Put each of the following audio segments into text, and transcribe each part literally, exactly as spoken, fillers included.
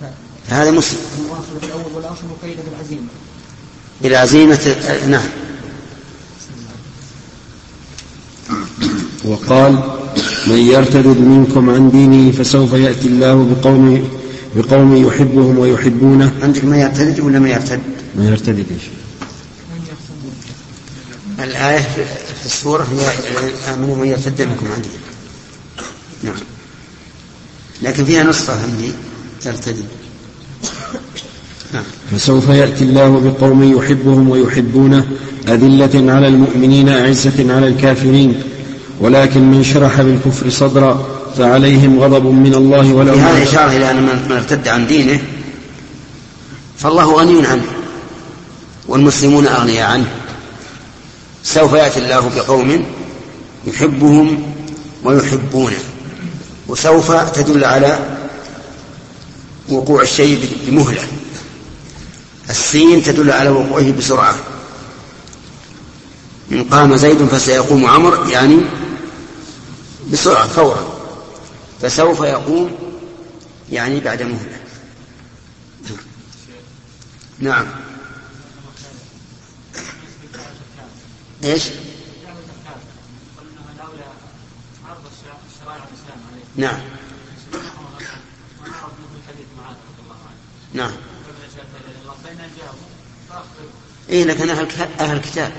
هذا مسلم. المؤاخذة الأول والآخر مقيدة بالعزيمة. بالعزيمة نعم. وقال من يرتد منكم عن دينه فسوف يأتي الله بقوم بقوم يحبهم ويحبونه. عندك من يرتد ولا من يرتد؟ من يرتد ايش؟ الآية في السورة هي آمنوا من يرتد منكم عن دينه. نعم. لكن فيها نصفة عندي ترتد. نعم. فسوف يأتي الله بقوم يحبهم ويحبونه أذلة على المؤمنين أعزة على الكافرين ولكن من شرح بالكفر صدرا فعليهم غضب من الله ولهم. هذا إشارة إلى أن من ارتد عن دينه فالله غني عنه والمسلمون أغنياء عنه. سوف يأتي الله بقوم يحبهم ويحبونه. وسوف تدل على وقوع الشيء بمهلة. السين تدل على وقوعه بسرعة. إن قام زيد فسيقوم عمرو يعني بسرعة فورا. فسوف يقوم يعني بعد مهلة. نعم. ايش؟ نعم نعم. إيه لكن أهل الكتاب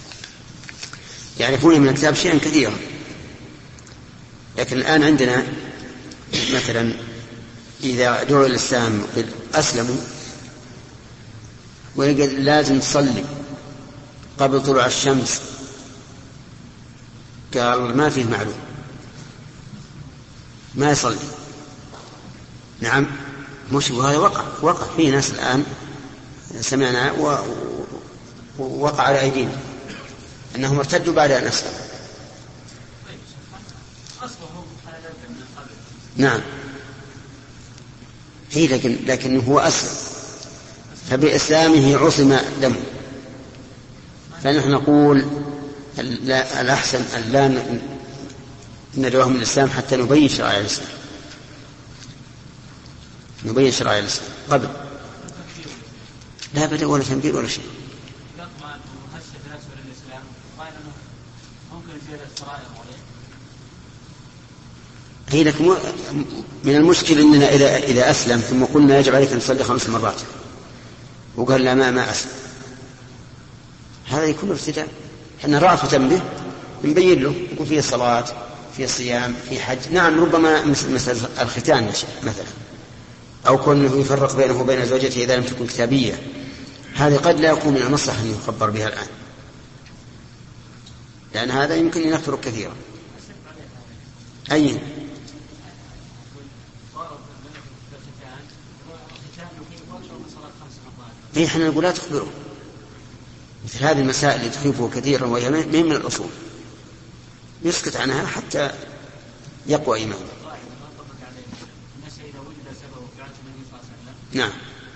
يعرفون من الكتاب شيئا كثيرا. لكن الآن عندنا مثلا إذا دعوا الإسلام أسلموا ويقول لازم تصلي قبل طلوع الشمس قال ما فيه معلوم ما يصلي. نعم مش وهذا وقع وقع فيه ناس الآن سمعنا ووقع على أيدينا أنهم ارتدوا بعد أن أسلموا. نعم هي لكن لكنه هو أسلم فبإسلامه عصم دمه. فنحن نقول الأحسن أن لا ندعوهم الإسلام حتى نبين شرائع الإسلام نبين شرائع الإسلام قبل. لا بدأ ولا تنبير ولا شيء. هي لك من المشكل أننا إذا إذا أسلم ثم قلنا يجب عليك أن تصلي خمس مرات وقال لا ما ما أسلم هذا يكون ارتداء. احنا رأفة به نبين له يكون فيه صلاة فيه صيام فيه حج. نعم ربما مثل الختان مثلا أو كونه يفرق بينه وبين زوجته إذا لم تكن كتابية. هذه قد لا يكون من المصلحة أن يخبر بها الآن لأن هذا يمكن أن يكثر كثيرا. أي إيه إحنا نقول لا تخبره مثل هذه المسائل اللي تخيفه كثيرا وهي من الأصول يسكت عنها حتى يقوى إيمانه. نعم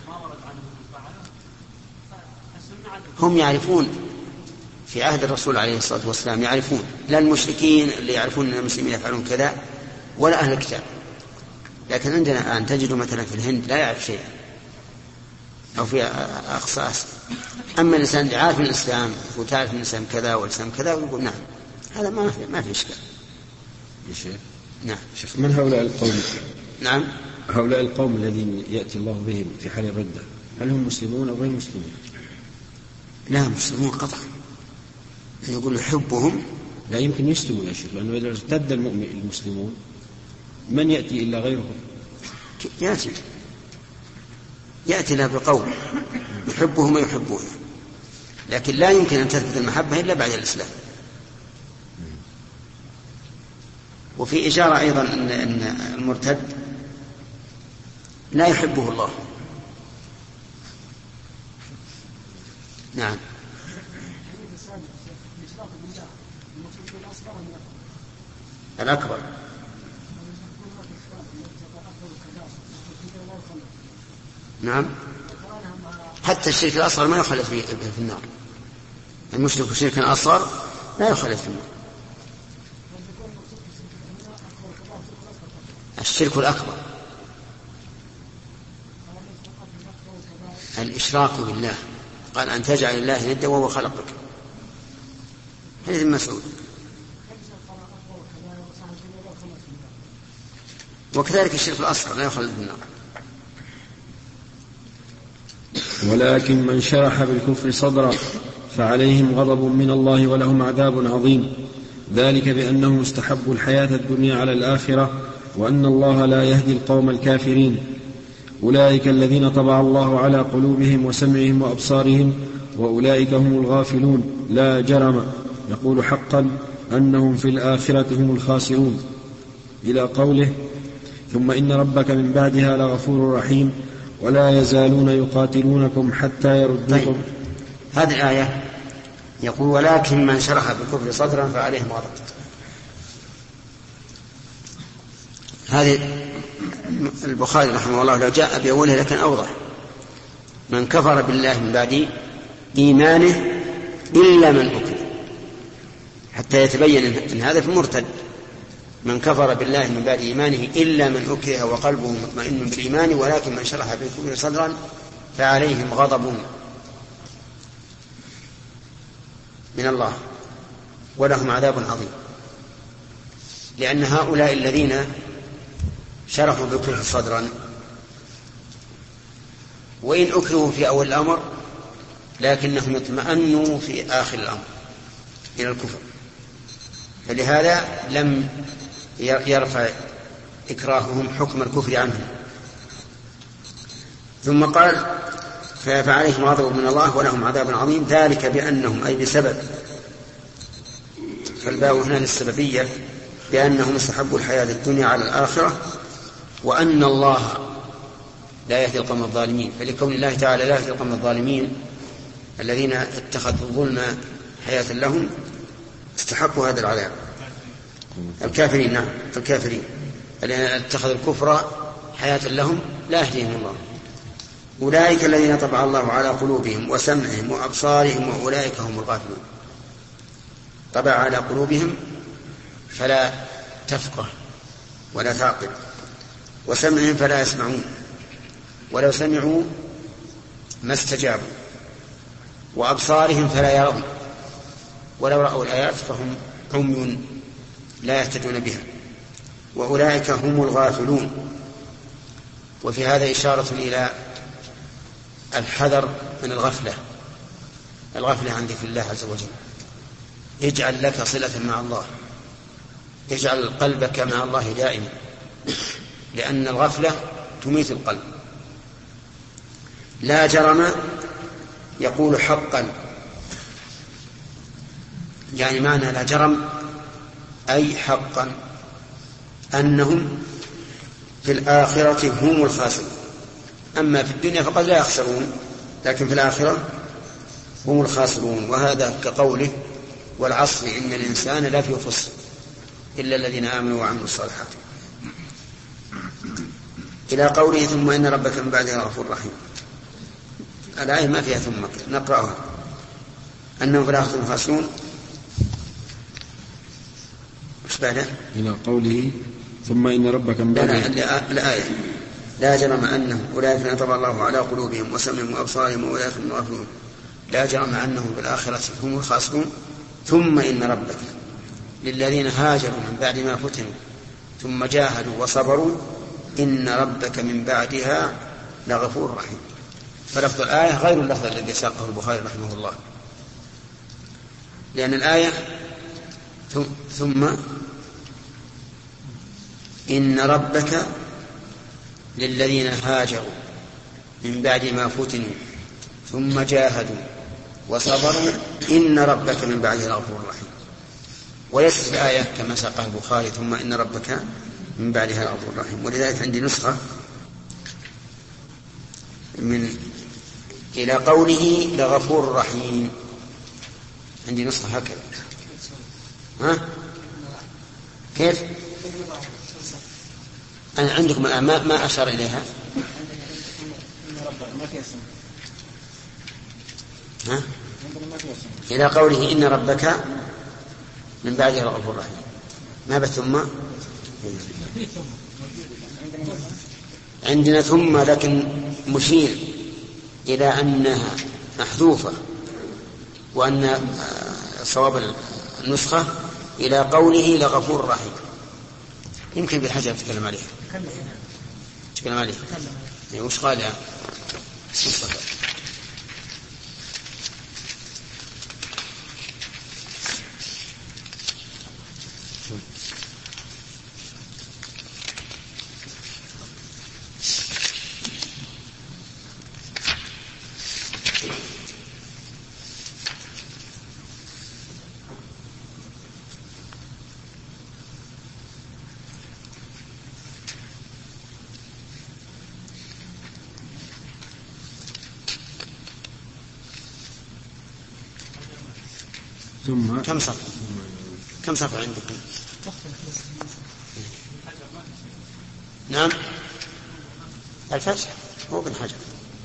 هم يعرفون في عهد الرسول عليه الصلاة والسلام يعرفون لا المشركين اللي يعرفون أن المسلمين يفعلون كذا ولا أهل الكتاب. لكن عندنا الآن تجد مثلا في الهند لا يعرف شيئا أو في أقصى آسيا. أما الإنسان اللي عارف الإسلام وتعرف من الإسلام كذا والإسلام كذا ويقول نعم هذا ما في ما في إشكال. نعم. شيخ من هؤلاء القوم؟ نعم هؤلاء القوم الذين يأتي الله بهم في حال الردة هل هم مسلمون أو غير مسلمون؟ لا مسلمون قطعا. يقول يحبهم لا يمكن يسلموا يا شيخ لأنه إذا ارتد المسلمون من يأتي إلا غيرهم؟ يأتي يأتي له بقوم يحبهم ويحبونه لكن لا يمكن أن تثبت المحبة إلا بعد الإسلام. وفي إشارة أيضا أن المرتد لا يحبه الله. نعم الأكبر. نعم حتى الشرك الأصغر ما يخلد في النار. المشرك شركا أصغر لا يخلد في النار. الشرك الأكبر الإشراك بالله، قال أن تجعل الله ندا وهو خلقك. حديث ابن مسعود. وكذلك الشرك الأصغر لا يخلد النار. ولكن من شرح بالكفر صدرا فعليهم غضب من الله ولهم عذاب عظيم، ذلك بأنهم استحبوا الحياة الدنيا على الآخرة وأن الله لا يهدي القوم الكافرين. أولئك الذين طبع الله على قلوبهم وسمعهم وأبصارهم وأولئك هم الغافلون لا جرم. يقول حقا أنهم في الآخرة هم الخاسرون، إلى قوله ثم إن ربك من بعدها لغفور رحيم ولا يزالون يقاتلونكم حتى يردوكم. طيب. هذه الآية يقول ولكن من شرح بالكفر صدرا فعليهم غضب. هذه البخاري رحمه الله لو جاء بأوله لكن أوضح. من كفر بالله من بعد إيمانه إلا من أكره، حتى يتبين أن هذا في مرتد. من كفر بالله من بعد إيمانه إلا من أكره وقلبه مطمئن بالإيمان ولكن من شرح بالكفر صدرا فعليهم غضب من الله ولهم عذاب عظيم. لأن هؤلاء الذين شرحوا بالكفر صدرا وإن أكرهوا في أول الأمر لكنهم اطمأنوا في آخر الأمر إلى الكفر، فلهذا لم يرفع إكراههم حكم الكفر عنهم. ثم قال فعليهم غضب من الله ولهم عذاب عظيم، ذلك بأنهم أي بسبب، فالباء هنا للسببية، بأنهم استحبوا الحياة الدنيا على الآخرة وأن الله لا يهدي القوم الظالمين. فلكون الله تعالى لا يهدي القوم الظالمين الذين اتخذوا الظلم حياة لهم استحقوا هذا العذاب. الكافرين، نعم الكافرين الذين اتخذوا الكفر حياة لهم لا يهديهم الله. أولئك الذين طبع الله على قلوبهم وسمعهم وأبصارهم وأولئك هم الغافلون. طبع على قلوبهم فلا تفقه ولا تعقل، وسمعهم فلا يسمعون ولو سمعوا ما استجابوا، وأبصارهم فلا يرون ولو رأوا الآيات فهم عمي لا يهتدون بها، وأولئك هم الغافلون. وفي هذا إشارة إلى الحذر من الغفلة. الغفلة عندي في الله عز وجل. اجعل لك صلة مع الله، اجعل قلبك مع الله دائما، لأن الغفلة تميت القلب. لا جرم يقول حقا، يعني معنى لا جرم أي حقا أنهم في الآخرة هم الخاسرون. أما في الدنيا فقد لا يخسرون، لكن في الآخرة هم الخاسرون. وهذا كقوله والعصر إن الإنسان لفي خسر إلا الذين آمنوا وعملوا الصالحات، إلى قوله ثم إن ربك من بعدها غفور رحيم. الآية ما فيها ثم، نقرأها. أنهم في الآخرة هم الخاسرون. مش بعده؟ إلى قوله ثم إن ربك من بعدها. لا الآية لا جرم أنهم أولئك الذين طبع الله على قلوبهم وسمعهم وأبصارهم وأولئك هم الغافلون. لا جرم أنهم في الآخرة هم الخاسرون. ثم إن ربك للذين هاجروا من بعد ما فتنوا ثم جاهدوا وصبروا إن ربك من بعدها لغفور رحيم. فلفظ الآية غير اللفظ الذي ساقه البخاري رحمه الله، لأن الآية ثم إن ربك للذين هاجروا من بعد ما فتنوا ثم جاهدوا وصبروا إن ربك من بعدها لغفور رحيم. وليست الآية كما ساقها البخاري ثم إن ربك من بعدها لغفور رحيم. ولذلك عندي نسخة من إلى قوله لغفور رحيم، عندي نسخة هكذا. ها كيف؟ أنا عندكم الآن ما, ما أشار إليها. ها؟ إلى قوله إن ربك من بعدها لغفور رحيم، ما بث ثم. عندنا ثم لكن مشير إلى أنها محذوفة وأن صواب النسخة إلى قوله لغفور رحيم. يمكن بالحجر تكلم عليه تكلم عليه يعني وش قال يا مصطفى؟ ثم كم صفحة كم صفحة عندكم؟ نعم الفتح هو ابن حجر.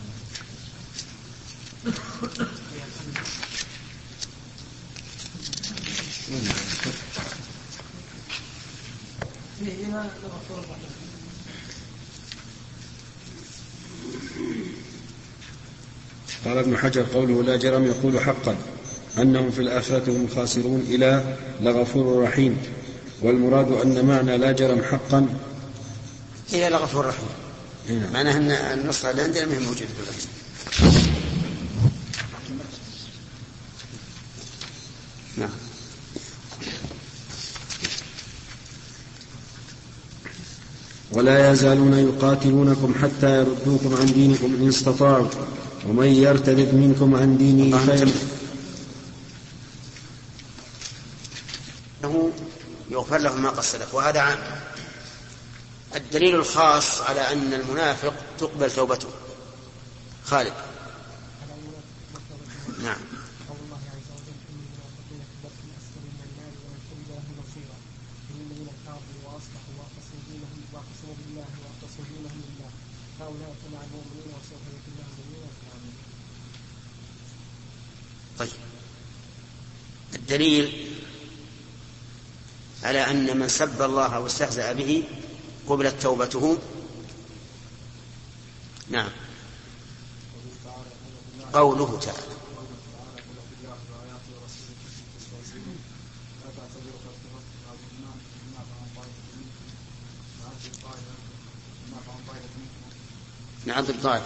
قال ابن حجر قوله لا جرم يقول حقا أنهم في الآخرة هم الخاسرون إلى لغفور رحيم، والمراد أن معنى لا جرم حقا هي لغفور رحيم. معناها أن النصرة اللي عندنا ما هي موجودة دلوقتي. نعم. ولا يزالون يقاتلونكم حتى يردوكم عن دينكم إن استطاعوا ومن يرتد منكم عن دينه فيمت يغفر له ما قد سلف. وهذا الدليل الخاص على أن المنافق تقبل توبته. خالد. نعم. طيب الدليل على أن من سب الله واستهزأ به قبلت توبته. نعم قوله تعالى نعم الضعف.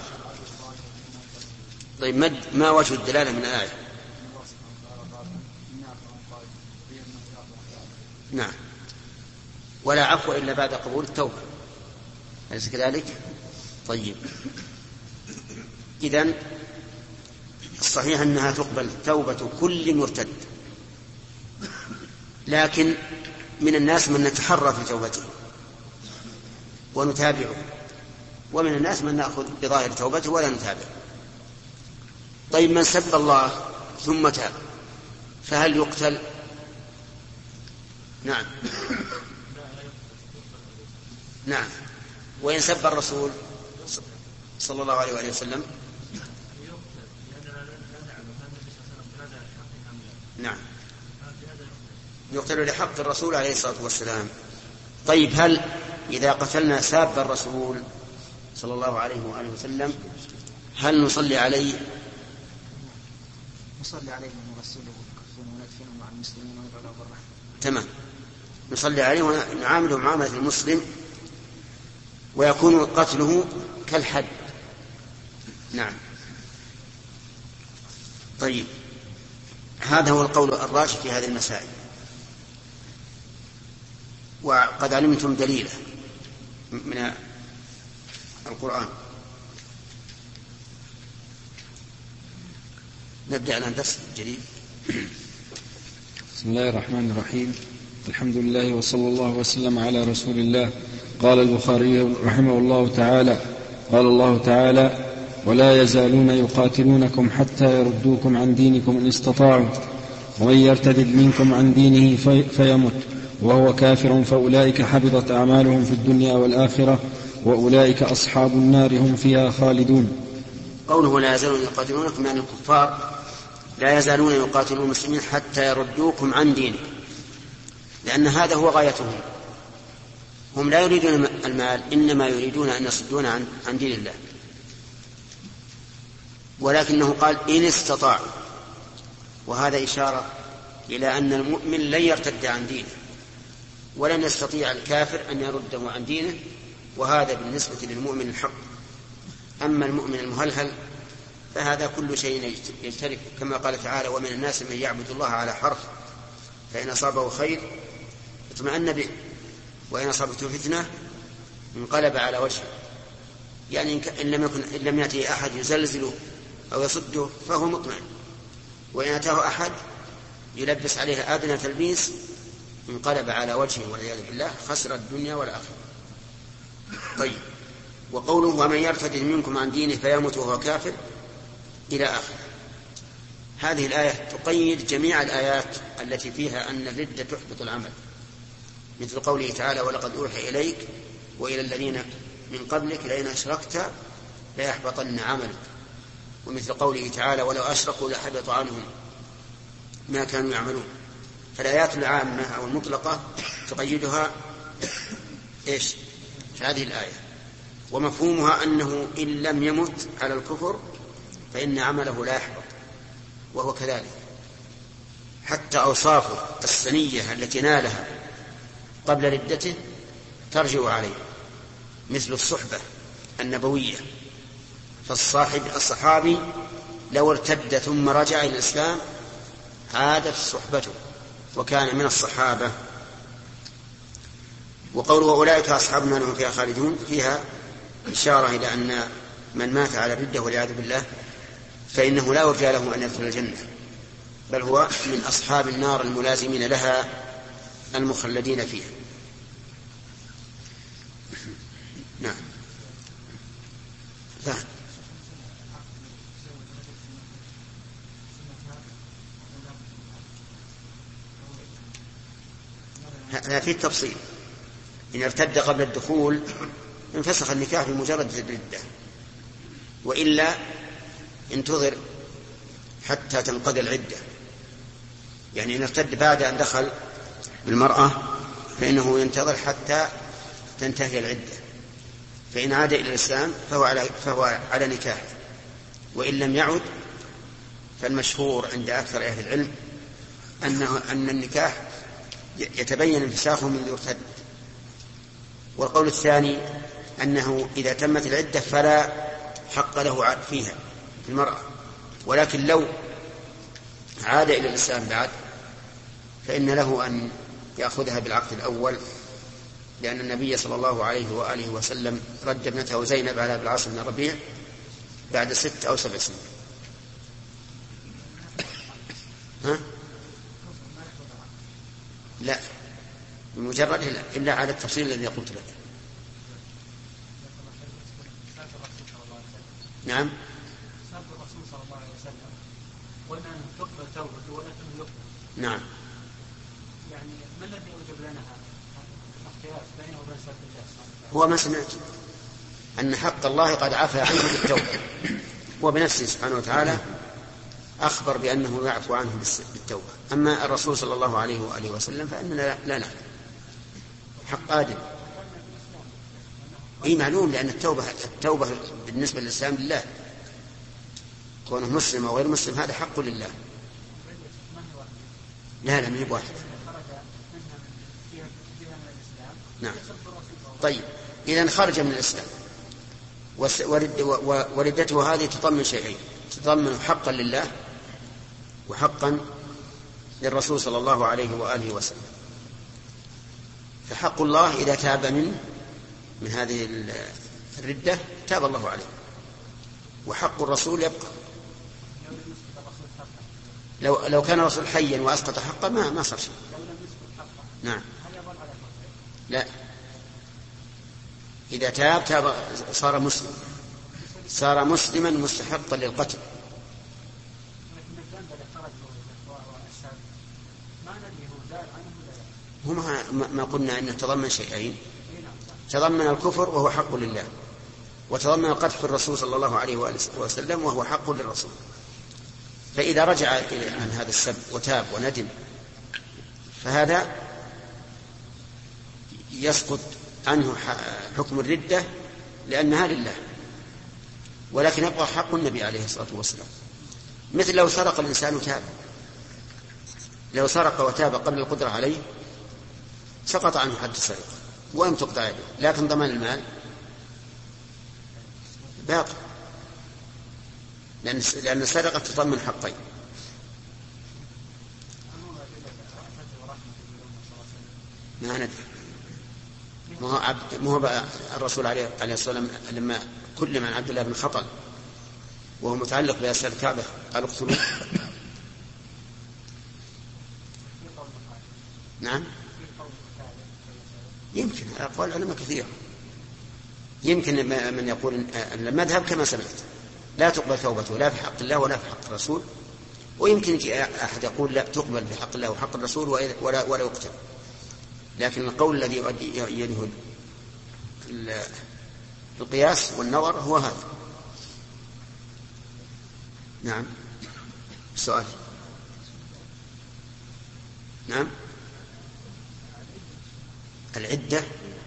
طيب ما وجه الدلالة من الآية؟ نعم ولا عفو إلا بعد قبول التوبة، أليس كذلك؟ طيب إذن الصحيح أنها تقبل توبة كل مرتد، لكن من الناس من نتحرى في توبته ونتابعه، ومن الناس من نأخذ بظاهر توبته ولا نتابعه. طيب من سب الله ثم تاب فهل يقتل؟ نعم نعم. وإن سب الرسول صلى الله عليه وسلم نعم يقتل لحق الرسول عليه الصلاة والسلام. طيب هل إذا قتلنا ساب الرسول صلى الله عليه وآله وسلم هل نصلي عليه؟ نصلي عليه ونغسله ونكفنه مع المسلمين وندعو له بالرحمة. تمام نصلي عليه ونعامله معاملة المسلم ويكون قتله كالحد. نعم. طيب هذا هو القول الراجح في هذه المسائل، وقد علمتم دليله من القرآن. نبدأ الآن درس جديد. بسم الله الرحمن الرحيم. الحمد لله وصلى الله وسلم على رسول الله. قال البخاري رحمه الله تعالى قال الله تعالى ولا يزالون يقاتلونكم حتى يردوكم عن دينكم إن استطاعوا ومن يرتد منكم عن دينه في فيمت وهو كافر فأولئك حبطت أعمالهم في الدنيا والآخرة وأولئك أصحاب النار هم فيها خالدون. قوله لا يزالون يقاتلونكم يعني الكفار لا يزالون يقاتلون المسلمين حتى يردوكم عن دينكم، لأن هذا هو غايتهم. هم لا يريدون المال، إنما يريدون أن يصدون عن, عن دين الله. ولكنه قال إن استطاع، وهذا إشارة إلى أن المؤمن لن يرتد عن دينه، ولن يستطيع الكافر أن يرده عن دينه، وهذا بالنسبة للمؤمن الحق. أما المؤمن المهلهل فهذا كل شيء يجترك، كما قال تعالى: ومن الناس من يعبد الله على حرف فإن أصابه خير اطمأن به وإن أصابته فتنة انقلب على وجهه. يعني إن لم يكن إن لم يأتي أحد يزلزله أو يصده فهو مطمئن، وإن أتاه أحد يلبس عليه أدنى تلبيس انقلب على وجهه والعياذ بالله، خسر الدنيا والآخرة. طيب، وقوله: ومن يرتد منكم عن دينه فيمت وهو كافر إلى آخره. هذه الآية تقيد جميع الآيات التي فيها أن الردة تحبط العمل، مثل قوله تعالى: ولقد أوحي إليك وإلى الذين من قبلك لئن أشركت ليحبطن عملك، ومثل قوله تعالى: ولو أشركوا لحبط عنهم ما كانوا يعملون. فالآيات العامة أو المطلقة تقيدها إيش؟ في هذه الآية، ومفهومها أنه إن لم يمت على الكفر فإن عمله لا يحبط، وهو كذلك. حتى أوصافه السنية التي نالها قبل ردته ترجع عليه، مثل الصحبة النبوية. فالصاحب الصحابي لو ارتد ثم رجع إلى الإسلام عادت صحبته وكان من الصحابة. وقوله: أولئك أصحاب النار هم فيها خالدون، فيها إشارة إلى أن من مات على الردة والعياذ بالله فإنه لا يرجى له أن يدخل الجنة، بل هو من أصحاب النار الملازمين لها المخلدين فيها. نعم. هذا فيه التفصيل. إن ارتد قبل الدخول انفسخ النكاح بمجرد الردة، وإلا انتظر حتى تنقضي العدة. يعني إن ارتد بعد أن دخل بالمرأة فإنه ينتظر حتى تنتهي العدة، فإن عاد إلى الإسلام فهو على, فهو على نكاح، وإن لم يعد فالمشهور عند أكثر أهل العلم أنه أن النكاح يتبين انفساخه من يرتد. والقول الثاني أنه إذا تمت العدة فلا حق له فيها في المرأة، ولكن لو عاد إلى الإسلام بعد فإن له أن يأخذها بالعقد الأول، لأن النبي صلى الله عليه وآله وسلم رد ابنته زينب على أبي العاص بن الربيع بعد ست أو سبع سنين. ها؟ لا، بمجرد لا، إلا على التفصيل الذي قلت لك. نعم. نعم. يعني ما الذي يوجب لنا الاختلاف بينه وبين سبب الله؟ هو ما سمعت أن حق الله قد عفى عنه بالتوبة، وبنفسه سبحانه وتعالى أخبر بأنه يعفو عنه بالتوبة. أما الرسول صلى الله عليه وآله وسلم فإننا لا نعلم حق آدم. أي معلوم، لأن التوبة التوبة بالنسبة للإسلام لله، كونه مسلم أو غير مسلم هذا حق لله. لا لا ما هي بواحد. نعم. طيب، إذن خرج من الإسلام، وردته هذه تضمن شيئين: تضمن حقا لله وحقا للرسول صلى الله عليه وآله وسلم. فحق الله إذا تاب من من هذه الردة تاب الله عليه، وحق الرسول يبقى. لو لو كان الرسول حيا وأسقط حقه ما ما صار شيء. نعم. لا، إذا تاب تاب صار مسلم، صار مسلما مستحقا للقتل. هما ما قلنا إنه تضمن شيئين: تضمن الكفر وهو حق لله، وتضمن القتل في الرسول صلى الله عليه وسلم وهو حق للرسول. فإذا رجع عن هذا السب وتاب وندم فهذا يسقط عنه حكم الردة لأنها لله. ولكن يبقى حق النبي عليه الصلاة والسلام. مثل لو سرق الإنسان وتاب، لو سرق وتاب قبل القدرة عليه سقط عنه حد السرقة وإن تقطع يده، لكن ضمان المال باقي، لأن لأن السرقة تضمن حقين. ما ندري، ما هو الرسول عليه الصلاة والسلام لما كلم عن عبد الله بن خطل وهو متعلق بأسر الكعبة قال اقتلوه. نعم يمكن، أقوال العلماء كثيرة. يمكن من يقول المذهب كما سمعت لا تقبل توبته لا في حق الله ولا في حق الرسول، ويمكن أحد يقول لا تقبل في حق الله وحق الرسول ولا, ولا يقتل. لكن القول الذي يده القياس والنظر هو هذا. نعم السؤال. نعم العدة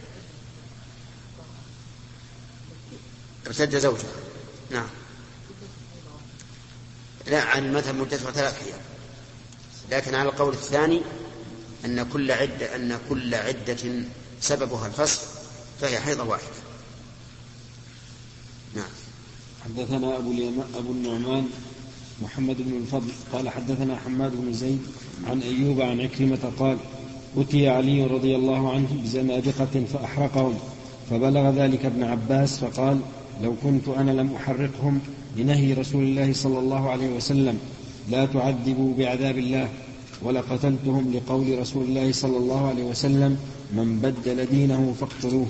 ارتد زوجها. نعم لا، عن المذهب مدتها ثلاث أيام، لكن على القول الثاني أن كل عدة أن كل عدة سببها الفسخ فهي حيضة واحدة. نعم. حدثنا أبو, أبو النعمان محمد بن الفضل قال حدثنا حماد بن زيد عن أيوب عن عكرمة قال أتي علي رضي الله عنه بزنادقة فأحرقهم، فبلغ ذلك ابن عباس فقال لو كنت أنا لم أحرقهم لنهي رسول الله صلى الله عليه وسلم لا تعذبوا بعذاب الله، ولقتلتهم لقول رسول الله صلى الله عليه وسلم من بدل دينه فاقتلوه.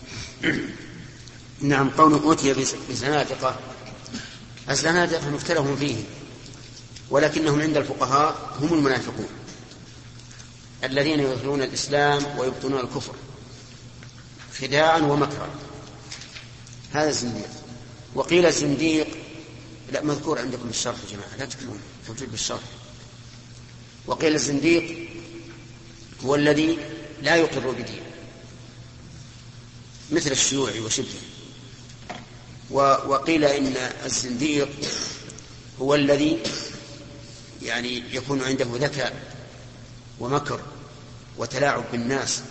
نعم. قوله أتي بزنادقة، الزنادقة مختلف فيه، ولكنهم عند الفقهاء هم المنافقون الذين يظهرون الإسلام ويبطنون الكفر خداعا ومكرا، هذا الزنديق. وقيل الزنديق لا مذكور عندكم بالشرح يا جماعة، لا تكتبون موجود بالشرح. وقيل الزنديق هو الذي لا يقر بدين مثل الشيوعي وشبهه. وقيل إن الزنديق هو الذي يعني يكون عنده ذكاء ومكر وتلاعب بالناس.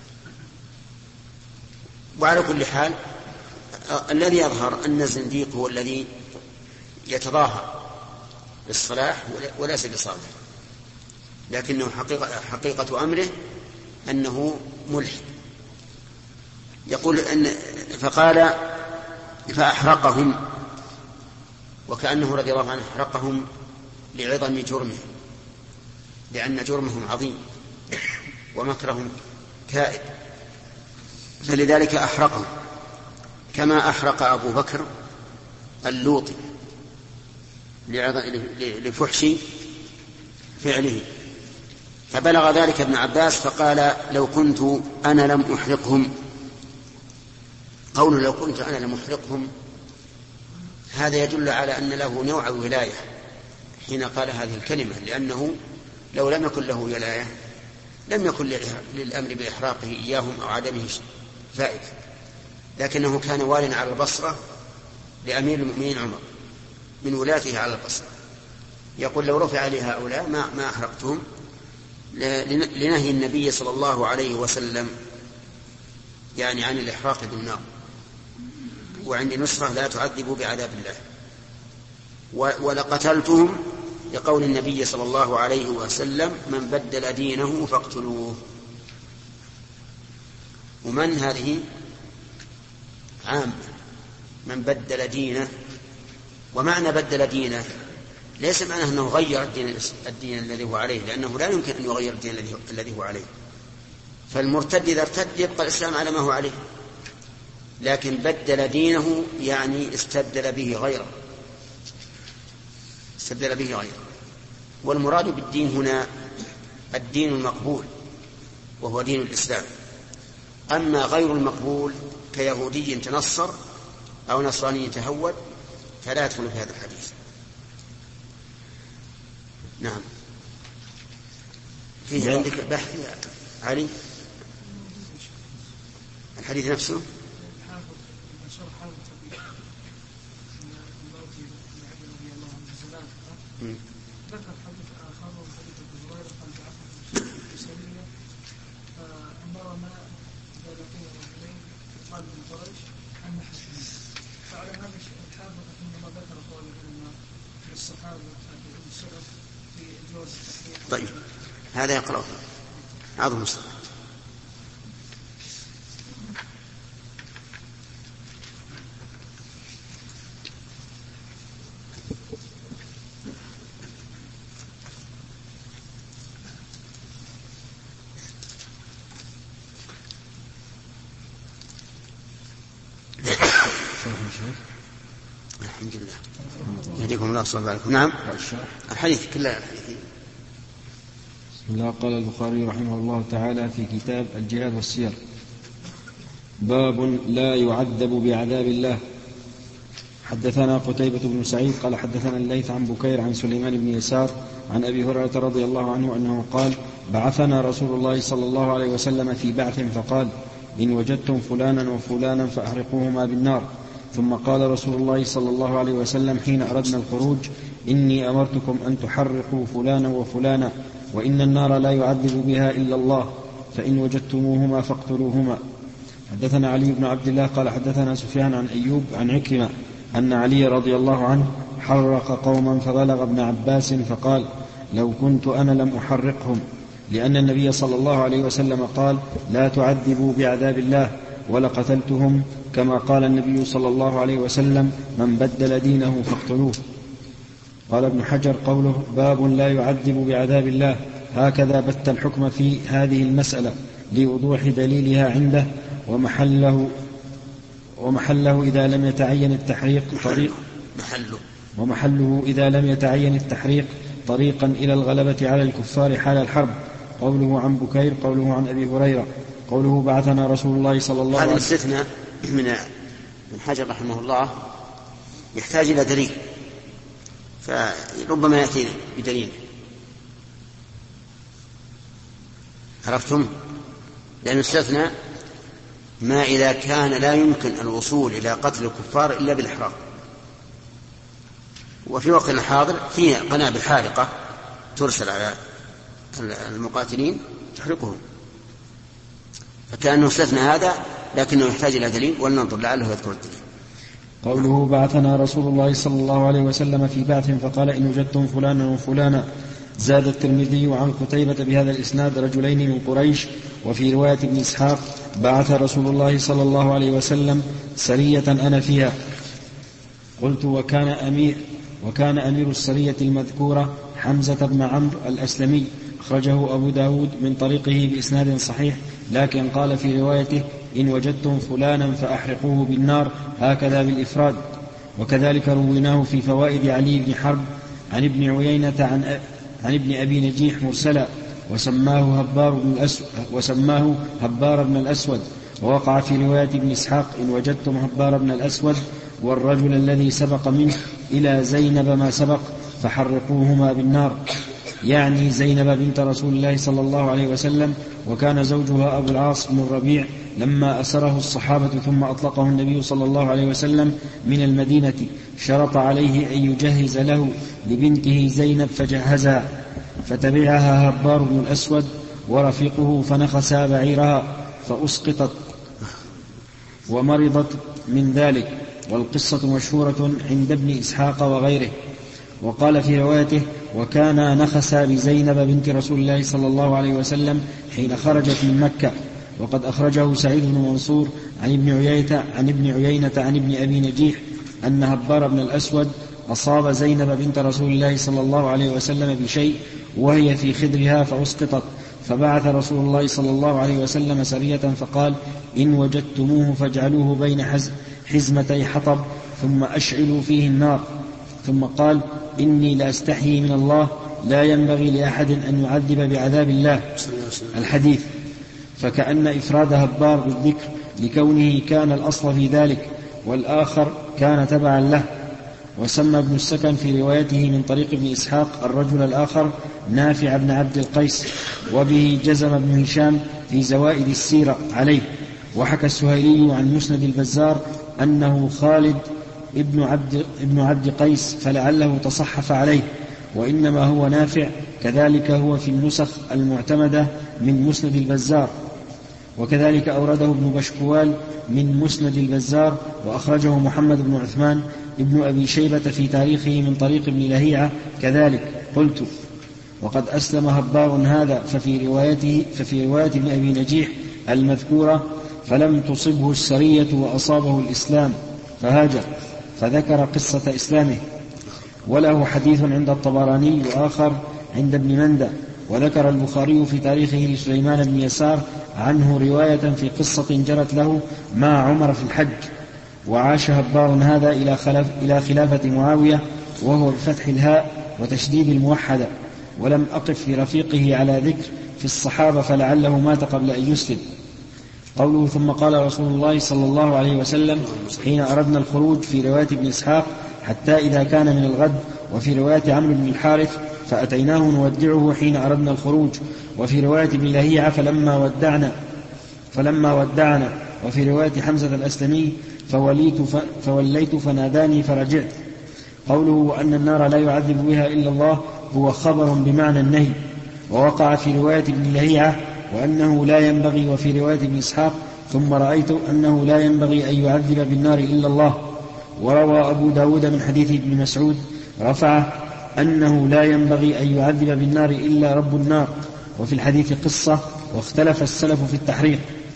وعلى كل حال الذي يظهر أن الزنديق هو الذي يتظاهر بالصلاح وليس بصالح، لكنه حقيقة, حقيقة أمره أنه ملحد. يقول أن فقال فأحرقهم، وكأنه رضي الله عنه أحرقهم لعظم جرمه، لأن جرمهم عظيم ومكرهم كائد، فلذلك أحرقهم كما أحرق أبو بكر اللوطي لفحش فعله. فبلغ ذلك ابن عباس فقال لو كنت أنا لم أحرقهم. قول لو كنت أنا لم أحرقهم هذا يدل على أن له نوع ولاية حين قال هذه الكلمة، لأنه لو لم يكن له ولاية لم يكن للأمر بإحراقه إياهم أو عدمه فائدة، لكنه كان والٍ على البصرة لأمير المؤمنين عمر من ولاته على البصرة، يقول لو رفع لي هؤلاء ما, ما أحرقتهم لنهي النبي صلى الله عليه وسلم يعني عن الإحراق بالنار، وعندي نصرة لا تعذبوا بعذاب الله. ولقتلتهم لقول النبي صلى الله عليه وسلم من بدل دينه فاقتلوه. ومن هذه عام من بدل دينه، ومعنى بدل دينه ليس معناه أنه غير الدين, الدين الذي هو عليه، لأنه لا يمكن أن يغير الدين الذي هو عليه، فالمرتد إذا ارتد يبقى الإسلام على ما هو عليه، لكن بدل دينه يعني استبدل به غيره استبدل به غيره. والمراد بالدين هنا الدين المقبول وهو دين الإسلام، أما غير المقبول كيهودي تنصر أو نصراني تهود فلا يدخل في هذا الحديث. نعم. فيه عندك بحث علي الحديث نفسه الموت لعلي رضي الله عنه زمان ذكر حديث آخر وحديث ابن هريرة قال بعثه في سرية فأمر ما إذا لقي رجلين قال من قريش أن نحسن فعلى هذا الحال إنما ذكر قول العلماء في الصحابة في السلف في جواز التحريم. طيب هذا يقرأ عظم الصلاة. الحمد لله يهديكم الله صلى الله عليه وسلم. نعم الحديث كله الحديث. بسم الله. قال البخاري رحمه الله تعالى في كتاب الجهاد والسير: باب لا يعذب بعذاب الله. حدثنا قتيبة بن سعيد قال حدثنا الليث عن بكير عن سليمان بن يسار عن أبي هريرة رضي الله عنه أنه قال: بعثنا رسول الله صلى الله عليه وسلم في بعث فقال: إن وجدتم فلانا وفلانا فأحرقوهما بالنار. ثم قال رسول الله صلى الله عليه وسلم حين أردنا الخروج: إني أمرتكم أن تحرقوا فلانا وفلانا، وإن النار لا يعذب بها إلا الله، فإن وجدتموهما فاقتلوهما. حدثنا علي بن عبد الله قال حدثنا سفيان عن أيوب عن عكرمة أن علي رضي الله عنه حرق قوما فبلغ ابن عباس فقال: لو كنت أنا لم أحرقهم، لأن النبي صلى الله عليه وسلم قال: لا تعذبوا بعذاب الله، ولقتلتهم، كما قال النبي صلى الله عليه وسلم: من بدل دينه فاقتلوه. قال ابن حجر: قوله باب لا يعذب بعذاب الله هكذا بت الحكم في هذه المسألة لوضوح دليلها عنده، ومحله ومحله إذا لم يتعين التحريق طريق محله ومحله إذا لم يتعين التحريق طريقا إلى الغلبة على الكفار حال الحرب. قوله عن بكير، قوله عن أبي هريرة، قوله بعثنا رسول الله صلى الله عليه وسلم. هذا الاستثناء من ابن حجر رحمه الله يحتاج إلى دليل، فربما يأتي بدليل. عرفتم؟ لأن الاستثناء ما إذا كان لا يمكن الوصول إلى قتل الكفار إلا بالإحراق، وفي وقت الحاضر فيه قنابل حارقة ترسل على المقاتلين تحرقهم، فكأنه استثنى هذا، لكنه يحتاج إلى دليل، ولننظر لعله يذكر الدليل. قوله بعثنا رسول الله صلى الله عليه وسلم في بعث فقال: إن وجدتم فلانا وفلانا. زاد الترمذي عن قتيبة بهذا الإسناد: رجلين من قريش. وفي رواية ابن إسحاق: بعث رسول الله صلى الله عليه وسلم سرية أنا فيها. قلت: وكان أمير وكان أمير السرية المذكورة حمزة بن عمرو الأسلمي. أخرجه أبو داود من طريقه بإسناد صحيح، لكن قال في روايته: إن وجدتم فلانا فأحرقوه بالنار، هكذا بالإفراد. وكذلك رويناه في فوائد علي بن حرب عن ابن عيينة عن, عن ابن أبي نجيح مرسلا، وسماه هبار بن الأسود, وسماه هبار بن الأسود. ووقع في رواية ابن إسحاق: إن وجدتم هبار بن الأسود والرجل الذي سبق منه إلى زينب ما سبق فحرقوهما بالنار، يعني زينب بنت رسول الله صلى الله عليه وسلم، وكان زوجها أبو العاص بن الربيع لما أسره الصحابة ثم أطلقه النبي صلى الله عليه وسلم من المدينة، شرط عليه أن يجهز له لبنته زينب فجهزها، فتبعها هبار بن الأسود ورفيقه فنخسا بعيرها فأسقطت ومرضت من ذلك. والقصة مشهورة عند ابن إسحاق وغيره. وقال في روايته: وكان نخسا بزينب بنت رسول الله صلى الله عليه وسلم حين خرجت من مكة. وقد أخرجه سعيد بن منصور عن ابن عيينة عن ابن عيينة عن ابن أبي نجيح أن هبار بن الأسود أصاب زينب بنت رسول الله صلى الله عليه وسلم بشيء وهي في خدرها فأسقطت، فبعث رسول الله صلى الله عليه وسلم سرية فقال: إن وجدتموه فاجعلوه بين حزمتي حطب ثم أشعلوا فيه النار. ثم قال: إني لأستحيي من الله، لا ينبغي لأحد أن يعذب بعذاب الله. الحديث. فكأن إفراد هبار بالذكر لكونه كان الأصل في ذلك، والآخر كان تبعا له. وسمى ابن السكن في روايته من طريق ابن إسحاق الرجل الآخر نافع بن عبد القيس، وبه جزم ابن هشام في زوائد السيرة عليه. وحكى السهيلي عن مسند البزار أنه خالد ابن عبد, ابن عبد قيس فلعله تصحف عليه، وإنما هو نافع، كذلك هو في النسخ المعتمدة من مسند البزار، وكذلك أورده ابن بشكوال من مسند البزار، وأخرجه محمد بن عثمان ابن أبي شيبة في تاريخه من طريق ابن لهيعة كذلك. قلت: وقد أسلم هبار هذا، ففي روايته ففي رواية ابن أبي نجيح المذكورة فلم تصبه السرية وأصابه الإسلام فهاجر، فذكر قصة إسلامه. وله حديث عند الطبراني وآخر عند ابن مندى. وذكر البخاري في تاريخه لسليمان بن يسار عنه رواية في قصة جرت له مع عمر في الحج. وعاش هبار هذا إلى, خلاف إلى خلافة معاوية، وهو بفتح الهاء وتشديد الموحدة، ولم أقف في رفيقه على ذكر في الصحابة، فلعله مات قبل أن يسلم. قوله: ثم قال رسول الله صلى الله عليه وسلم حين أردنا الخروج، في رواية ابن إسحاق حتى إذا كان من الغد، وفي رواية عمرو بن الحارث فأتيناه نودعه حين أردنا الخروج، وفي رواية ابن لهيعة فلما ودعنا فلما ودعنا وفي رواية حمزة الأسلمي فوليت, فوليت فناداني فرجعت. قوله: وأن النار لا يعذب بها إلا الله هو خبر بمعنى النهي. ووقع في رواية ابن لهيعة وأنه لا ينبغي، وفي رواية ابن إسحاق ثم رأيت أنه لا ينبغي أن يعذب بالنار إلا الله. وروى أبو داود من حديث ابن مسعود رفعه أنه لا ينبغي أن يعذب بالنار إلا رب النار. وفي الحديث قصة، واختلف السلف في التحريق،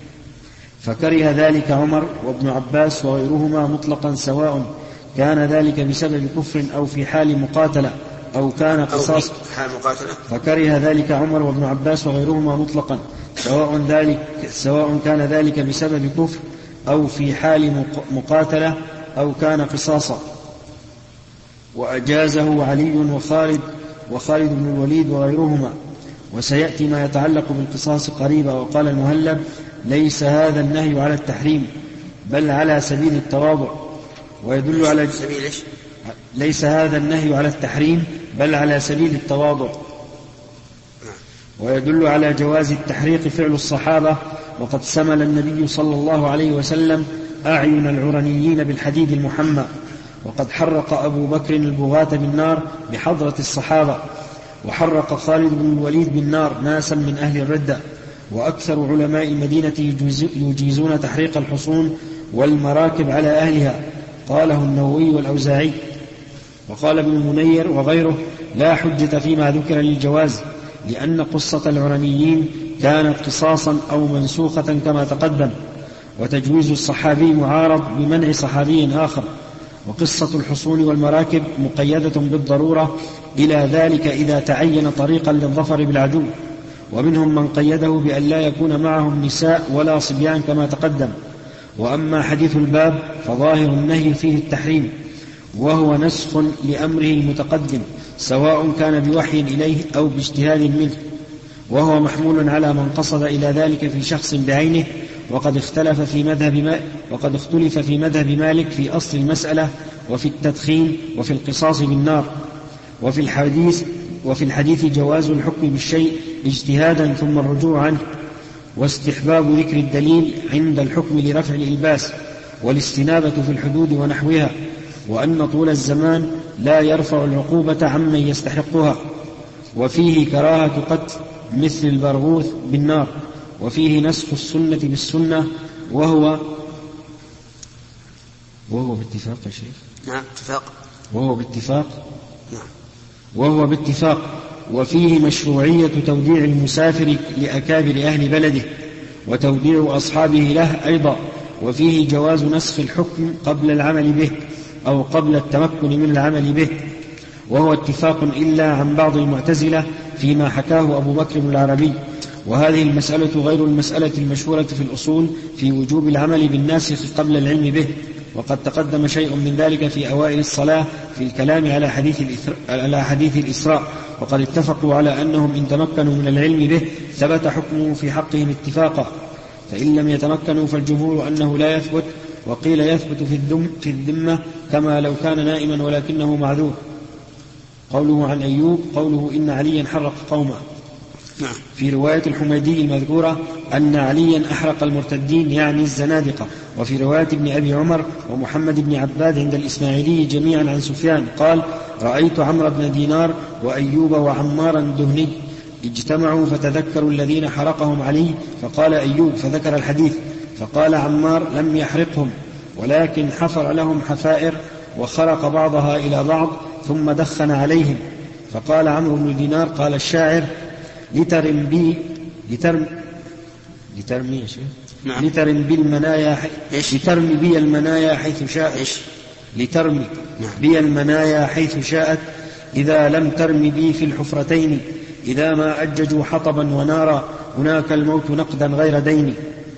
فكره ذلك عمر وابن عباس وغيرهما مطلقا، سواء كان ذلك بسبب كفر أو في حال مقاتلة أو كان قصاص. فكره ذلك عمر وابن عباس وغيرهما مطلقا، سواء, ذلك سواء كان ذلك بسبب كفر أو في حال مقاتلة أو كان قصاصا. وأجازه علي وخالد وخالد بن الوليد وغيرهما. وسيأتي ما يتعلق بالقصاص قريبا. وقال المهلب: ليس هذا النهي على التحريم بل على سبيل التواضع، ويدل على ليس هذا النهي على التحريم بل على سبيل التواضع، ويدل على جواز التحريق فعل الصحابة. وقد سمل النبي صلى الله عليه وسلم أعين العرنيين بالحديد المحمى، وقد حرق أبو بكر البغاة بالنار بحضرة الصحابة، وحرق خالد بن الوليد بالنار ناسا من أهل الردة. وأكثر علماء المدينة يجيزون تحريق الحصون والمراكب على أهلها، قاله النووي والأوزاعي. وقال ابن المنير وغيره: لا حجة فيما ذكر للجواز، لأن قصة العرنيين كانت قصاصا أو منسوخة كما تقدم، وتجويز الصحابي معارض بمنع صحابي آخر. وقصة الحصون والمراكب مقيدة بالضرورة إلى ذلك إذا تعين طريقا للظفر بالعدو، ومنهم من قيده بأن لا يكون معهم نساء ولا صبيان كما تقدم. وأما حديث الباب فظاهر النهي فيه التحريم، وهو نسخ لأمره المتقدم، سواء كان بوحي إليه أو باجتهاد منه، وهو محمول على من قصد إلى ذلك في شخص بعينه. وقد اختلف في مذهب ما وقد اختلف في مذهب مالك في أصل المسألة، وفي التدخين، وفي القصاص بالنار. وفي الحديث وفي الحديث جواز الحكم بالشيء اجتهادا ثم الرجوع عنه، واستحباب ذكر الدليل عند الحكم لرفع الإلباس، والاستنابة في الحدود ونحوها، وأن طول الزمان لا يرفع العقوبة عمن يستحقها. وفيه كراهة قتل مثل البرغوث بالنار. وفيه نسخ السنة بالسنة، وهو وهو باتفاق يا شيخ. نعم اتفاق. وهو باتفاق. نعم. وهو باتفاق. وفيه مشروعية توديع المسافر لأكابر أهل بلده، وتوديع أصحابه له أيضا. وفيه جواز نسخ الحكم قبل العمل به أو قبل التمكن من العمل به، وهو اتفاق إلا عن بعض المعتزلة فيما حكاه أبو بكر بن العربي. وهذه المسألة غير المسألة المشهورة في الأصول في وجوب العمل بالناسخ قبل العلم به، وقد تقدم شيء من ذلك في أوائل الصلاة في الكلام على حديث على حديث الإسراء. وقد اتفقوا على أنهم إن تمكنوا من العلم به ثبت حكمه في حقهم اتفاقا، فإن لم يتمكنوا فالجمهور أنه لا يثبت، وقيل يثبت في الذم في الذمة كما لو كان نائما ولكنه معذور. قوله عن أيوب قوله إن عليا حرق قوما. نعم. في رواية الحميدي المذكورة أن عليا أحرق المرتدين يعني الزنادقة. وفي رواية ابن أبي عمر ومحمد بن عباد عند الإسماعيلي جميعا عن سفيان قال: رأيت عمرو بن دينار وأيوب وعمارا الدهني اجتمعوا فتذكروا الذين حرقهم علي، فقال أيوب فذكر الحديث، فقال عمار: لم يحرقهم ولكن حفر لهم حفائر وخرق بعضها إلى بعض ثم دخن عليهم. فقال عمرو بن دينار: قال الشاعر: لترم بي لترم لترمي يا شيخ نعم. لترم بي المنايا حي... لترمي بي المنايا حيث شاءت لترمي نعم. بي المنايا حيث شاءت إذا لم ترمي بي في الحفرتين، إذا ما أججوا حطبا ونارا هناك الموت نقدا غير دين.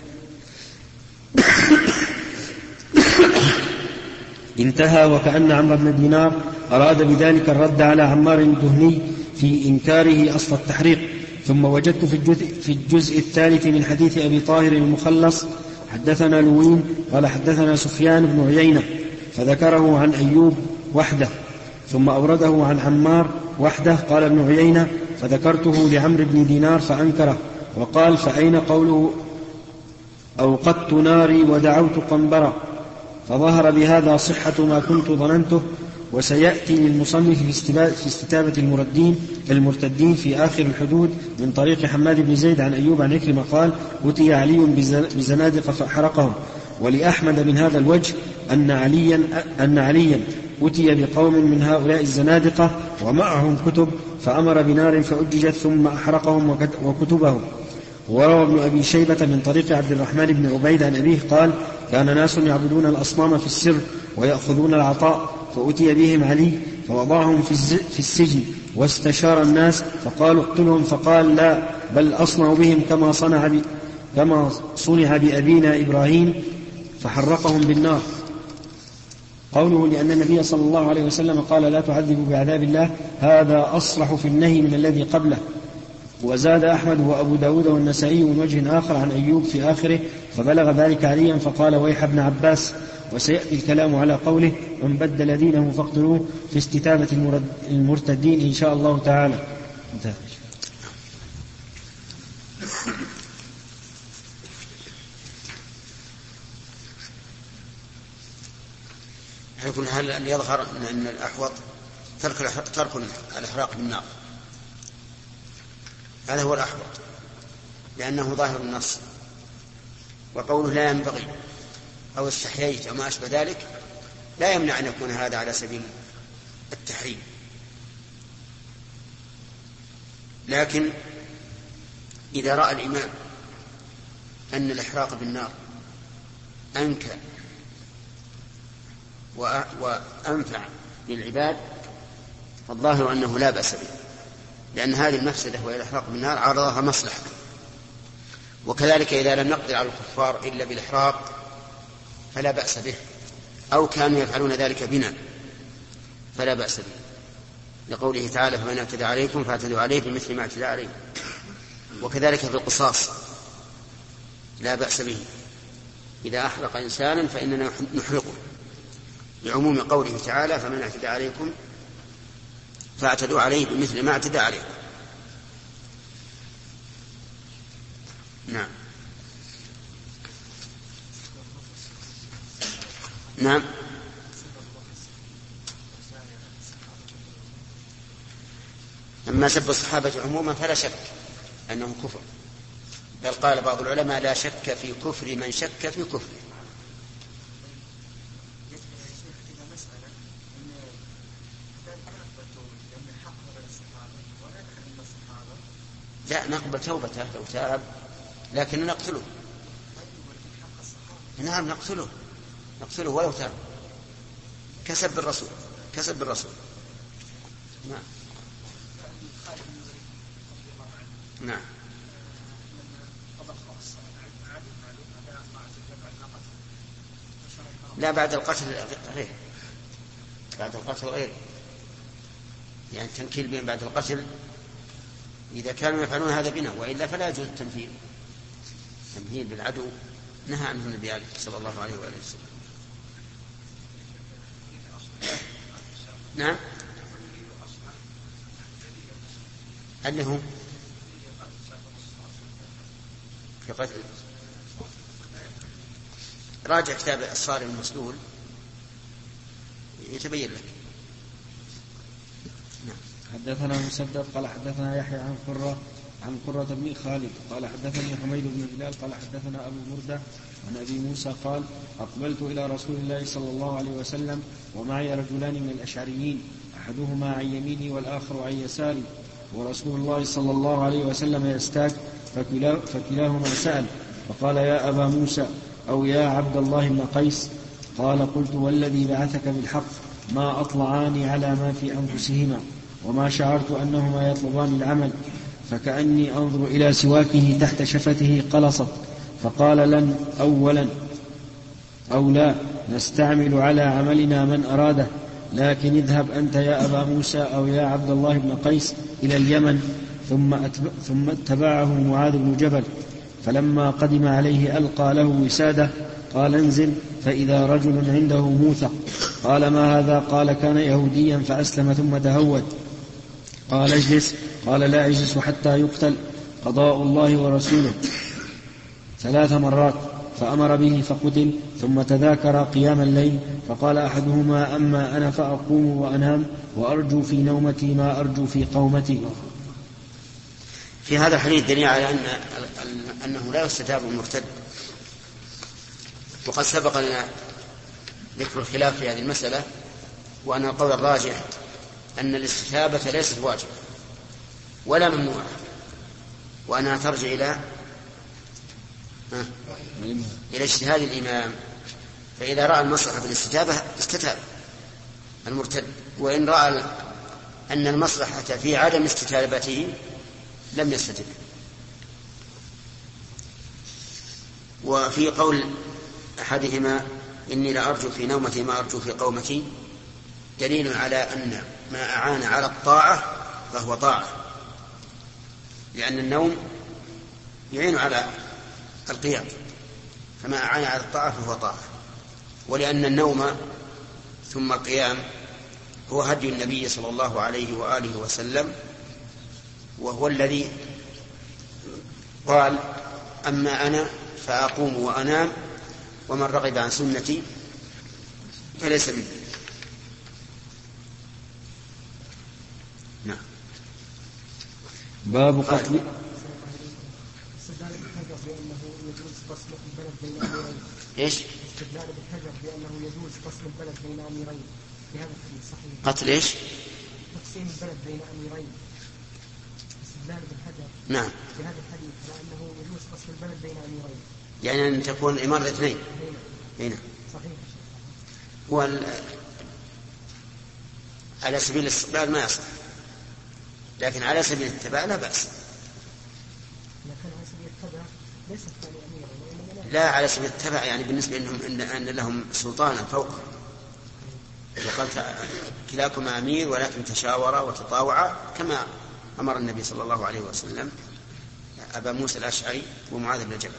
انتهى. وكأن عمرو بن دينار أراد بذلك الرد على عمار الدهني في إنكاره أصل التحريق. ثم وجدت في الجزء, في الجزء الثالث من حديث أبي طاهر المخلص حدثنا لوين قال حدثنا سفيان بن عيينة فذكره عن أيوب وحده، ثم أورده عن عمار وحده. قال ابن عيينة: فذكرته لعمرو بن دينار فأنكره وقال: فأين قوله أوقدت ناري ودعوت قنبرا؟ فظهر بهذا صحة ما كنت ظننته. وسيأتي للمصنف في استتابة المردين المرتدين في آخر الحدود من طريق حماد بن زيد عن أيوب عن عكرمة قال: أتي علي بزنادق فحرقهم. ولأحمد من هذا الوجه أن عليا, أن عليا أتي بقوم من هؤلاء الزنادقة ومعهم كتب فأمر بنار فأججت ثم أحرقهم وكتبهم. وروى ابن أبي شيبة من طريق عبد الرحمن بن عبيد عن أبيه قال: كان ناس يعبدون الأصنام في السر ويأخذون العطاء، فأتي بهم علي فوضعهم في السجن واستشار الناس فقالوا اقتلهم، فقال: لا، بل أصنع بهم كما صنع بي كما صنع بأبينا إبراهيم فحرقهم بالنار. قوله لأن النبي صلى الله عليه وسلم قال: لا تعذبوا بعذاب الله، هذا أصرح في النهي من الذي قبله. وزاد أحمد وأبو داود والنسائي من وجه آخر عن أيوب في آخره: فبلغ ذلك عليا فقال: ويح ابن عباس. وسيأتي الكلام على قوله: من بدل دينه فاقتلوه في استتابة المرتدين إن شاء الله تعالى. انتهى. يقول: هل يظهر أن الأحوط ترك ترك الإحراق بالنار؟ هذا هو الأحوط لأنه ظاهر النص، وقوله لا ينبغي أو استحييت أو ما أشبه ذلك لا يمنع أن يكون هذا على سبيل التحريم. لكن إذا رأى الإمام أن الإحراق بالنار أنكى وأنفع للعباد فالظاهر أنه لا بأس به، لأن هذه المفسدة وهي الإحراق بالنار عرضها مصلحة. وكذلك إذا لم نقدر على الكفار إلا بالإحراق فلا بأس به، أو كانوا يفعلون ذلك بنا فلا بأس به، لقوله تعالى: فمن اعتدى عليكم فاعتدوا عليه بمثل ما اعتدى عليكم. وكذلك في القصاص لا بأس به، إذا أحرق إنسانا فإننا نحرقه، لعموم قوله تعالى: فمن اعتدى عليكم فاعتدوا عليه بمثل ما اعتدى عليكم. نعم. نعم. أما سب الصحابة عموما فلا شك أنه كفر، بل قال بعض العلماء: لا شك في كفر من شك في كفره. لا نقبل توبته لو تاب، لكن نقتله. نعم نقتله نقتله ولو تاب، كسب الرسول كسب الرسول. نعم. نعم. لا بعد القتل غير، بعد القتل غير، يعني التنكيل بين بعد القتل إذا كانوا يفعلون هذا بنا، وإلا فلا يجوز التمثيل. التمثيل بالعدو نهى عنه النبي صلى الله عليه وآله وسلم. نعم. اللي هم في قتل. راجع كتاب الصارم المسلول يتبين لك. نعم. حدثنا مسدد قال حدثنا يحيى عن قرة عن قرة بن خالد قال حدثني حميد بن هلال قال حدثنا أبو بردة عن أبي موسى قال أقبلت إلى رسول الله صلى الله عليه وسلم ومعي رجلان من الأشعريين أحدهما عن يميني والآخر عن يساري ورسول الله صلى الله عليه وسلم يستاك فكلا فكلاهما سأل فقال يا أبا موسى أو يا عبد الله بن قيس قال قلت والذي بعثك بالحق ما أطلعاني على ما في أنفسهما وما شعرت أنهما يطلبان العمل فكأني أنظر إلى سواكه تحت شفته قلصت فقال لن أولا أو لا نستعمل على عملنا من أراده لكن اذهب أنت يا أبا موسى أو يا عبد الله بن قيس إلى اليمن ثم ثم اتبعه معاذ بن جبل فلما قدم عليه ألقى له وسادة قال انزل فإذا رجل عنده موثق قال ما هذا قال كان يهوديا فأسلم ثم تهود قال اجلس قال لا أجلس حتى يقتل قضاء الله ورسوله ثلاث مرات فأمر به فقتل ثم تذاكر قيام الليل فقال أحدهما أما أنا فأقوم وأنام وأرجو في نومتي ما أرجو في قومتي. في هذا الحديث دليل على أن أنه لا يستتاب المرتد وقد سبق لنا ذكر الخلاف في هذه المسألة وأن القول الراجح أن الاستتابة ليست واجبة ولا ممنوعة وأنها ترجع إلى إلى اجتهاد الإمام فإذا رأى المصلحة في الاستتابة استتاب المرتد وإن رأى أن المصلحة في عدم استتابته لم يستتب. وفي قول أحدهما إني لأرجو في نومتي ما أرجو في قومتي دليل على أن ما أعان على الطاعة فهو طاعة لأن النوم يعين على القيام فما أعان على الطاعة فهو طاعة ولأن النوم ثم القيام هو هدي النبي صلى الله عليه وآله وسلم وهو الذي قال أما أنا فأقوم وأنام ومن رغب عن سنتي فليس مني. نعم. باب قتل ايش؟ استدلال بالحجر بأنه يجوز فصل البلد بين أميرين في هذا الحديث صحيح. قتل ايش؟ تقسيم البلد بين أميرين. استدلال بالحجر. نعم. في هذا الحديث لأنه يجوز فصل البلد بين أميرين. يعني أن تكون الإمارة اثنين. هنا. صحيح. وال... على سبيل الاستقلال ما يصح لكن على سبيل الاتباع لا بأس. لكن على سبيل الاتباع ليست ثاني أميرة. لا على سبيل التبع يعني بالنسبة لهم إن, أن لهم سلطانا فوق وقال كلاكما أمير ولكن تشاورا وتطاوعا كما أمر النبي صلى الله عليه وسلم أبا موسى الأشعري ومعاذ بن جبل.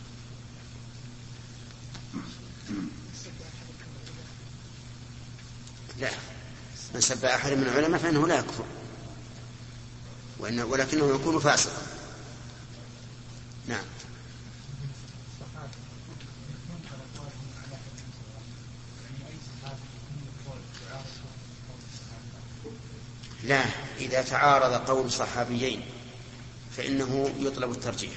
لا من سب أحد من العلماء فإنه لا يكفر ولكنه يكون فاسقا. نعم. لا إذا تعارض قول صحابيين فإنه يطلب الترجيح.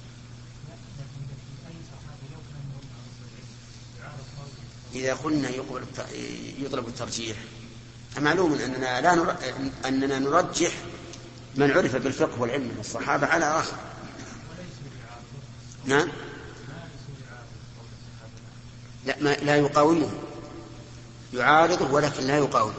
إذا قلنا يطلب الترجيح فمعلوم أننا, لا نر... أننا نرجح من عرف بالفقه والعلم من الصحابة على آخر. نعم. لا, ما... لا يقاومه يعارضه ولكن لا يقاومه.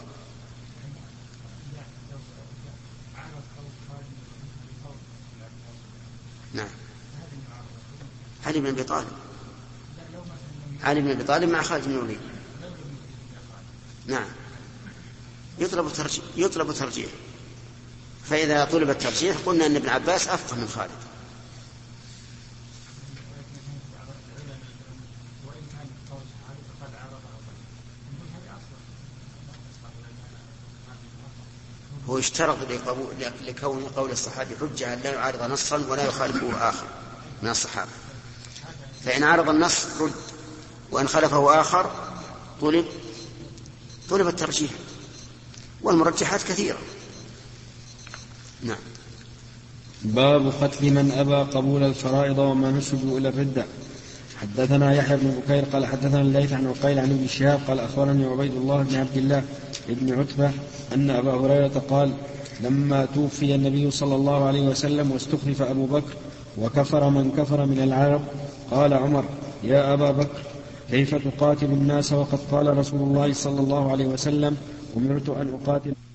نعم. علي بن أبي طالب علي بن أبي طالب مع خالد بن الوليد. نعم. يطلب الترجيح يطلب الترجيح فإذا طلب الترجيح قلنا أن ابن عباس أفقه من خالد. هو اشترط لكون قول الصحابي حجة أن لا يعارض نصا ولا يخالفه آخر. من الصحابة. فإن عرض النص رد، وإن خلفه آخر طلب طلب الترجيح، والمرجحات كثيرة. نعم. باب قتل من أبى قبول الفرائض وما نسبوا إلى الردة. حدثنا يحيى بن بكير قال حدثنا الليث عن عقيل عن ابن شهاب قال أخبرني عبيد الله بن عبد الله بن عتبة أن أبا هريرة قال لما توفي النبي صلى الله عليه وسلم واستخلف أبو بكر وكفر من كفر من العرب، قال عمر يا أبا بكر كيف تقاتل الناس وقد قال رسول الله صلى الله عليه وسلم أمرت أن أقاتل